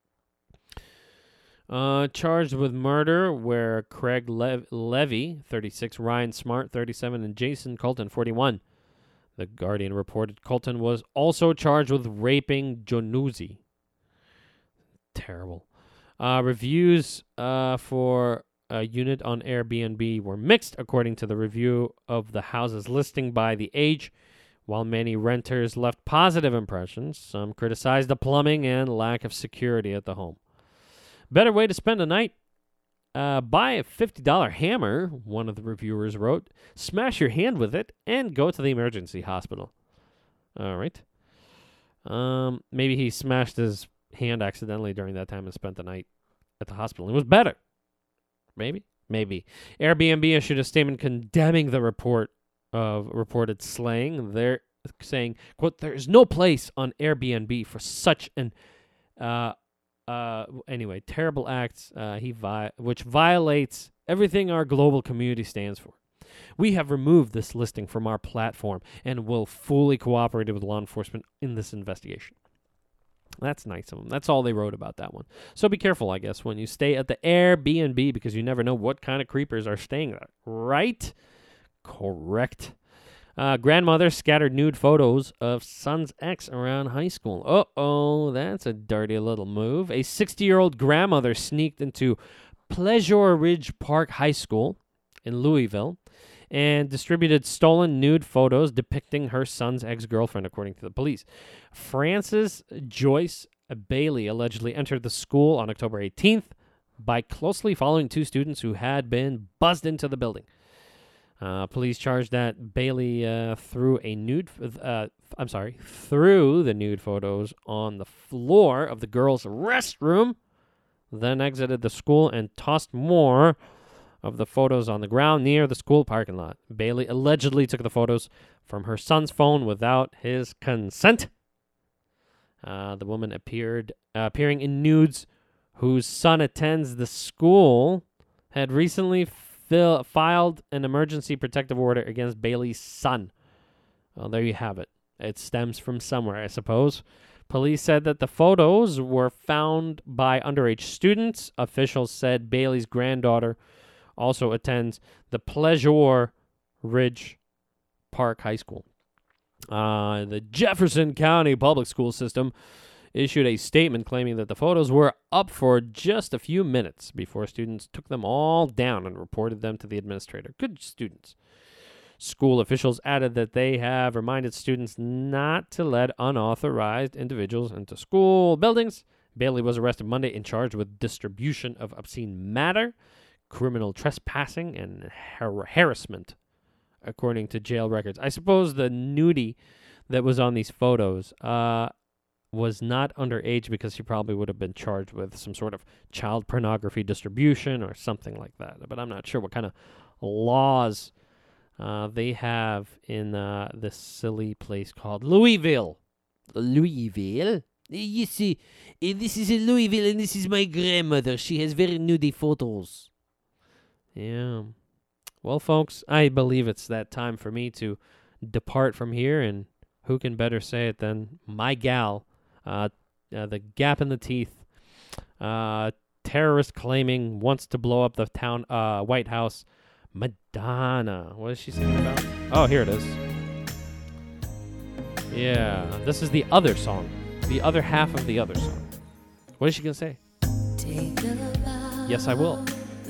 Uh, charged with murder were Craig Le- Levy, thirty-six, Ryan Smart, thirty-seven, and Jason Colton, forty-one. The Guardian reported Colton was also charged with raping Jonuzzi. Terrible. Uh, reviews uh, for a unit on Airbnb were mixed, according to the review of the house's listing by The Age. While many renters left positive impressions, some criticized the plumbing and lack of security at the home. Better way to spend a night? Uh, buy a fifty dollars hammer, one of the reviewers wrote, smash your hand with it, and go to the emergency hospital. All right. Um, maybe he smashed his hand accidentally during that time and spent the night at the hospital. It was better. Maybe. Maybe. Airbnb issued a statement condemning the report of reported slaying. They're saying, quote, there is no place on Airbnb for such an, uh, uh, anyway, terrible acts, uh, he vi- which violates everything our global community stands for. We have removed this listing from our platform and will fully cooperate with law enforcement in this investigation. That's nice of them. That's all they wrote about that one. So be careful, I guess, when you stay at the Airbnb, because you never know what kind of creepers are staying there. Right? Correct. Uh, grandmother scattered nude photos of son's ex around high school. Uh-oh, that's a dirty little move. A sixty-year-old grandmother sneaked into Pleasure Ridge Park High School in Louisville and distributed stolen nude photos depicting her son's ex-girlfriend, according to the police. Frances Joyce Bailey allegedly entered the school on October eighteenth by closely following two students who had been buzzed into the building. Uh, police charged that Bailey uh, threw a nude, uh, I'm sorry, threw the nude photos on the floor of the girls' restroom, then exited the school and tossed more of the photos on the ground near the school parking lot. Bailey allegedly took the photos from her son's phone without his consent. Uh, the woman appeared uh, appearing in nudes whose son attends the school had recently fil- filed an emergency protective order against Bailey's son. Well, there you have it. It stems from somewhere, I suppose. Police said that the photos were found by underage students. Officials said Bailey's granddaughter also attends the Pleasure Ridge Park High School. Uh, the Jefferson County Public School System issued a statement claiming that the photos were up for just a few minutes before students took them all down and reported them to the administrator. Good students. School officials added that they have reminded students not to let unauthorized individuals into school buildings. Bailey was arrested Monday and charged with distribution of obscene matter, criminal trespassing, and har- harassment, according to jail records. I suppose the nudie that was on these photos uh, was not underage because she probably would have been charged with some sort of child pornography distribution or something like that. But I'm not sure what kind of laws uh, they have in uh, this silly place called Louisville. Louisville? You see, this is in Louisville and this is my grandmother. She has very nudie photos. Yeah. Well, folks, I believe it's that time for me to depart from here, and who can better say it than my gal, uh, uh, the gap in the teeth, uh, terrorist claiming wants to blow up the town, uh, White House, Madonna. What is she singing about? Oh, here it is. Yeah, this is the other song, the other half of the other song. What is she gonna say? Yes, I will.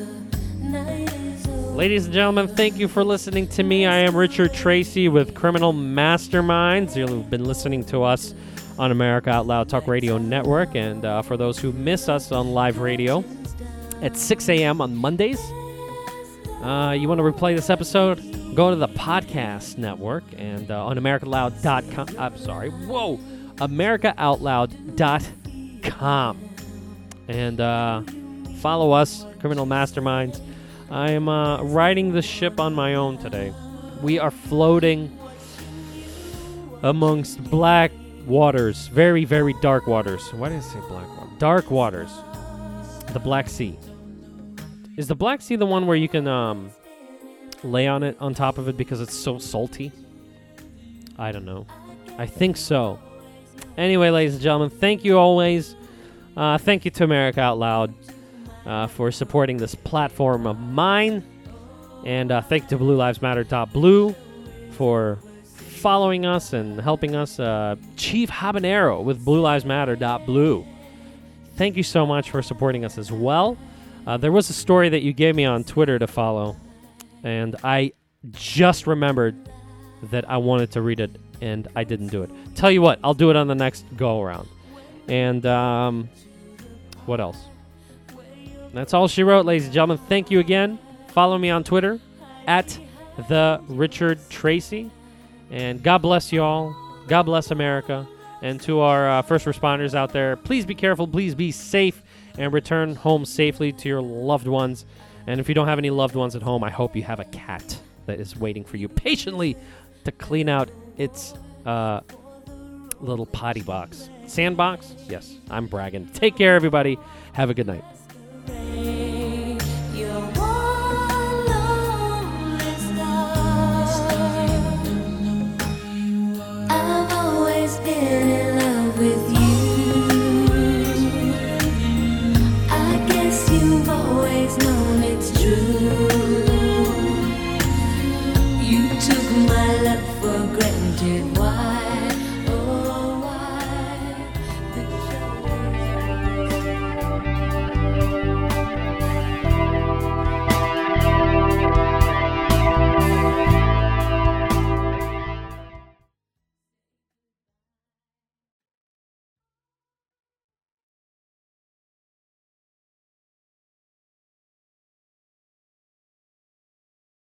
Ladies and gentlemen, thank you for listening to me. I am Richard Tracy with Criminal Masterminds. You've been listening to us on America Out Loud Talk Radio Network. And uh, for those who miss us on live radio at six a.m. on Mondays, uh, you want to replay this episode? Go to the podcast network and uh, on America Loud dot com. I'm sorry. Whoa. America Out Loud dot com. And uh, follow us, Criminal Masterminds. I am uh, riding the ship on my own today. We are floating amongst black waters, very, very dark waters. Why did I say black water? Dark waters. The Black Sea. Is the Black Sea the one where you can um, lay on it, on top of it, because it's so salty? I don't know. I think so. Anyway, ladies and gentlemen, thank you always. Uh, thank you to America Out Loud. Uh, for supporting this platform of mine. And uh, thank you to Blue Lives Matter dot blue for following us and helping us. Uh, Chief Habanero with Blue Lives Matter dot blue. Thank you so much for supporting us as well. Uh, there was a story that you gave me on Twitter to follow, and I just remembered that I wanted to read it, and I didn't do it. Tell you what, I'll do it on the next go-around. And um, what else? That's all she wrote, ladies and gentlemen. Thank you again. Follow me on Twitter, at the Richard Tracy. And God bless you all. God bless America. And to our uh, first responders out there, please be careful, please be safe, and return home safely to your loved ones. And if you don't have any loved ones at home, I hope you have a cat that is waiting for you patiently to clean out its uh, little potty box. Sandbox? Yes, I'm bragging. Take care, everybody. Have a good night. Been in love with you. I guess you've always known it's true. You took my love for granted. Why?